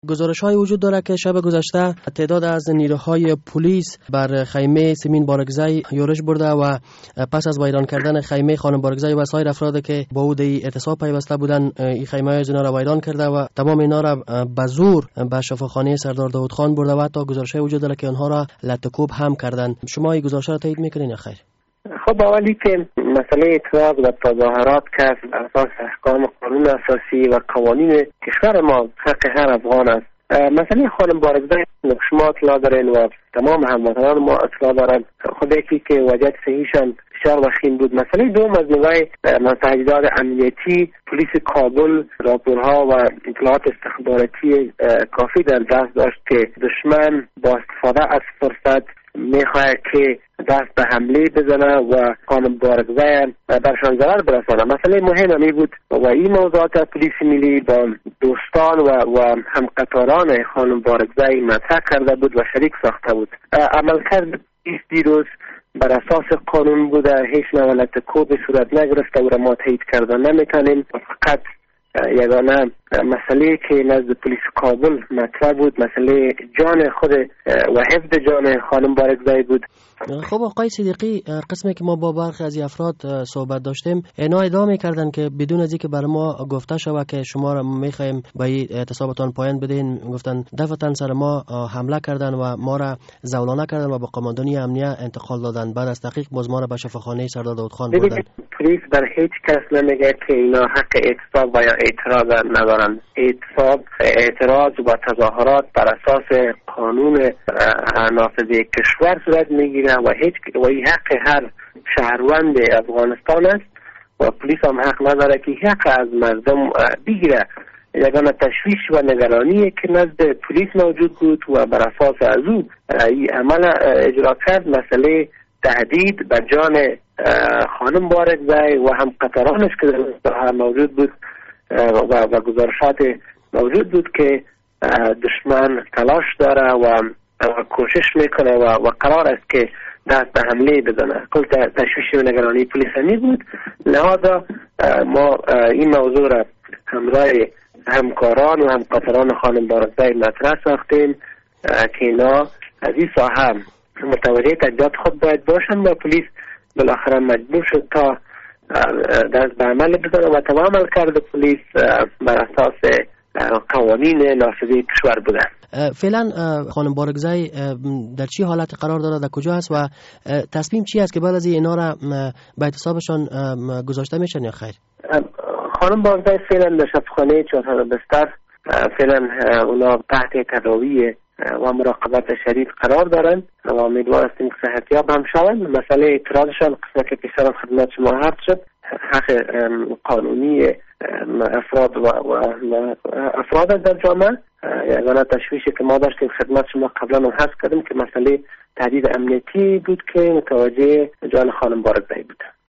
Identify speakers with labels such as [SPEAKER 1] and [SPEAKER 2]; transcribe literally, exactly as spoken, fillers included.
[SPEAKER 1] گزارش‌های وجود دارد که شب گذشته تعداد از نیروهای پلیس بر خیمه سیمین بارگزی یورش برده و پس از ویران کردن خیمه خانم بارگزی و سایر افرادی که با او اعتصاب پیوسته بودند، این خیمه های اینا را ویران کرده و تمام اینا را به زور به شفاخانه سردار داود خان برده و تا گزارش‌های وجود دارد که آنها را لطکوب هم کردند. شما این گزارش‌ها را تایید می‌کنین یا خیر؟
[SPEAKER 2] خب اولی که مسئله اعتراض و تظاهرات که اساس احکام قانون اساسی و قوانین کشور ما حق هر افغان است. مسئله خانم بارگزی شما اطلاع دارین و تمام هموطنان ما اطلاع دارن. خب یکی که وضعیت صحیحشان بسیار وخیم بود. مسئله دوم از نوع تجهیزات امنیتی، پلیس کابل راپورها و اطلاعات استخباراتی کافی در دست داشت که دشمن با استفاده از فرصت میخواد که دست به حمله بزنه و خانم بارگزی برشان ضرر برسانه. مسئله مهم همی بود و این موضوعات پلیس ملی با دوستان و, و همقطاران خانم بارگزی مطرح کرده بود و شریک ساخته بود. عملکرد پلیس دیروز بر اساس قانون بوده، هیچ نوع لطکوبی صورت نگرفته و را ما تایید کردن نمیتونیم. فقط یگانه مسئله که نزد پلیس کابل مطرح بود مسئله جان خود و حفظ جان خانم بارگزی بود.
[SPEAKER 1] خب آقای صدیقی، قسمی که ما با برخی از افراد صحبت داشتیم اینا ادعا می‌کردن که بدون از اینکه بر ما گفته شود که شما را می‌خوایم به این اعتصابتان پایان بدین، گفتن دفعتاً سر ما حمله کردن و ما را زولانه کردن و به قماندانی امنیه انتقال دادن. بعد از تحقیق باز ما را به شفاخانه سردار داود خان بردن.
[SPEAKER 2] پلیس بر هیچ کس نمیگه که اینا حق اعتصاب و یا اعتراض ندارن. اعتصاب، اعتراض و تظاهرات بر اساس قانون نافذه کشور صورت میگیره و هیچ و این حق هر شهروند افغانستان است و پلیس هم حق نداره که حق از مردم بگیره. یگانه تشویش و نگرانی که نزد پلیس موجود بود و بر اساس از او این عمل اجرا کرد مسئله تهدید به جان خانم بارگزی و هم قطرانش که در موجود بود و, و گزارشات موجود بود که دشمن تلاش داره و کوشش میکنه و, و قرار است که دست به حمله بزنه. کل تشویش و نگرانی پلیس همی بود. لحاظا ما این موضوع را همراه همکاران و همقطران خانم بارگزی مطرح ساختیم که اینا از این ساحه متوجه تجهیزات خود باید باشن و پلیس بالاخره مجبور شد تا دست به عمل بزنه و تمام عمل کرده پلیس بر اساس قوانین نافذه کشور بوده.
[SPEAKER 1] فعلا خانم بارگزی در چی حالت قرار داره، در کجا است و تصمیم چی است که بعد از اینا را به اعتصابشان گذاشته میشن یا خیر؟
[SPEAKER 2] خانم بارگزی فعلا در شفاخانه چهارصد بستر فعلا اونا تحت تداوی و مراقبت شدید قرار دارند و امیدوار هستیم که صحتیاب هم شوند. مسئله اعتراضشان قسمت که پیشتر خدمت شما عرض شد حق قانونی افراد و, و افراد در جامعه. یگانه تشویشی که ما داشتیم خدمت شما قبلا هم حذف کردیم که مسئله تهدید امنیتی بود که متوجه جان خانم بارگزی بود.